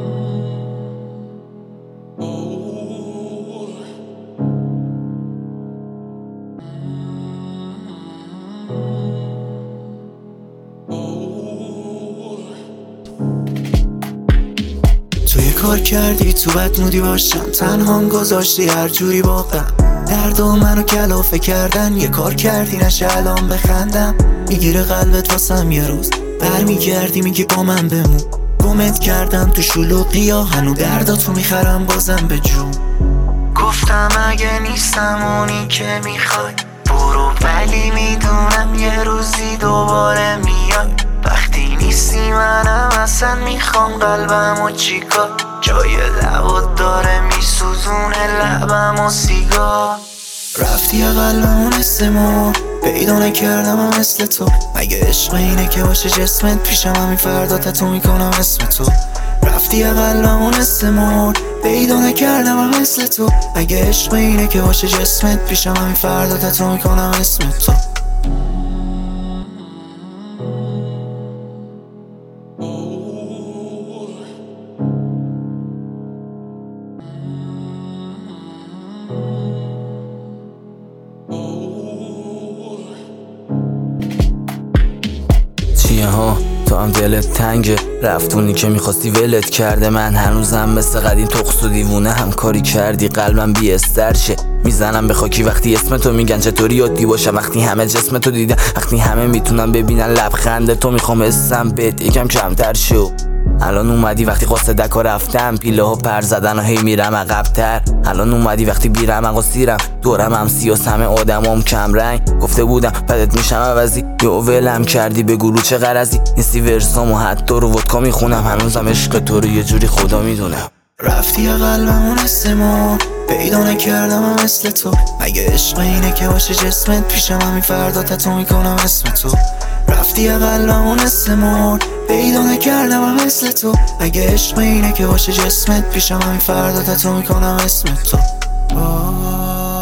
توی کار کردی تو بدمودی باشم، تنهام گذاشتی هر جوری واقعا. درد و منو کلافه کردن، یه کار کردی نشه الان بخندم. میگیره قلبت واسم یه روز، برمیگردی میگی با من بمون. گمت کردم تو شلوغی ها، هنو درداتو میخرم بازم به جون. گفتم اگه نیستم اونی که میخوای برو، ولی میدونم یه روزی دوباره میای. وقتی نیستی منم اصلا میخوام قلبم و چیکار، جای لبات داره میسوزونه لبم و سیگار. رفتی قلبم و نسمو پیدا نکردم هم مثل تو. مگه عشق اینه که باشه جسمت پیشم، همین فردا تتو میکنم اسم تو. رفتی قلبم و نسمو پیدا نکردم هم مثل تو. مگه عشق اینه که باشه جسمت پیشم، همین فردا تتو میکنم اسم تو. چیه ها تو هم دلت تنگه، رفتونی که میخواستی ولت کرده. من هنوزم مثل قدیم تقص و دیوونه همکاری کردی، قلبم بی استرشه. میزنم به خاکی وقتی اسمتو میگن، چطوری یادی باشم وقتی همه جسمتو دیدن، وقتی همه میتونن ببینن لبخنده تو. میخوام اسم بهت یکم کمتر شو. الان اومدی وقتی قاصدکا رفتم، پیله ها پر زدن و هی میرم عقب‌تر. الان اومدی وقتی بیرم و سیرم، دورم هم سیاس همه آدمام کم رنگ. گفته بودم بدت میشم عوضی، یا ولم کردی به گروه چه غرضی. نیستی ورسام و حتی رو ودکا میخونم، هنوزم عشق تو رو یه جوری خدا میدونم. رفتی قلبم و نسمو پیدا نکردم هم مثل تو. مگه عشق اینه که باشه جسمت پیشم، همین فردا تتو میکنم اسم تو. رفتی قلبم و نسمو پیدا نکردم هم مثل تو. مگه عشق اینه که باشه جسمت پیشم، همین فردا تتو میکنم اسم تو.